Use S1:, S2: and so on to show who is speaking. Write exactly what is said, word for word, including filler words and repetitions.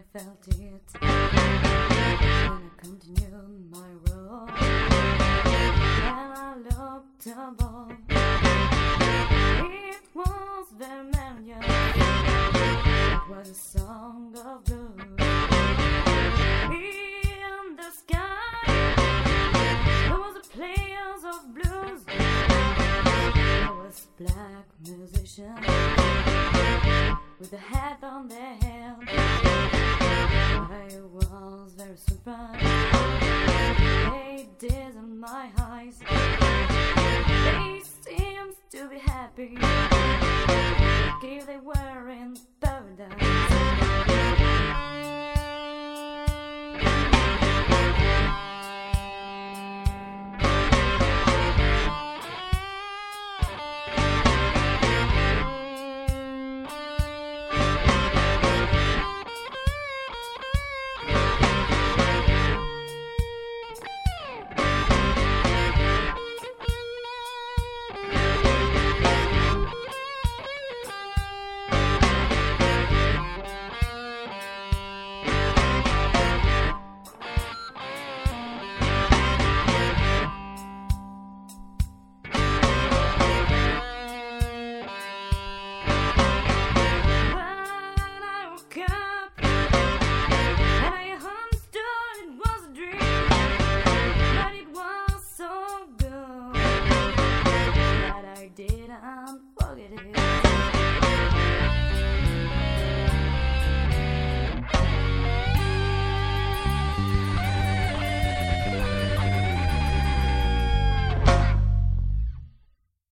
S1: felt it when I continued my road. When I looked above, it was very melodious. It was a song of blues. In the sky, there was a players of blues. There was black musicians with a hat on their head. I was very surprised. They didn't my eyes. They seemed to be happy. If they were